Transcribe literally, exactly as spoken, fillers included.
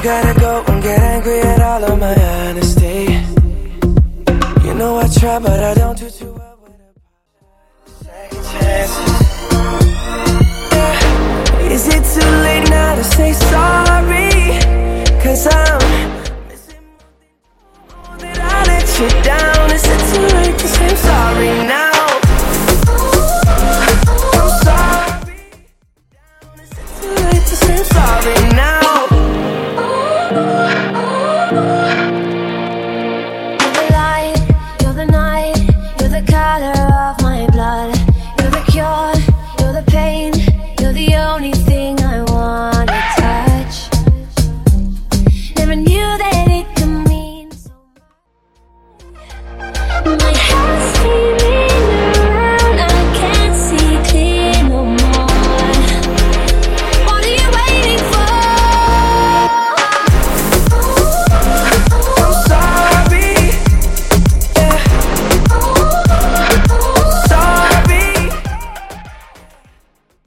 gotta go and get angry at all of my honesty. You know I try, but I don't do too well with second chances. Yeah. Is it too late now to say sorry? Cause I'm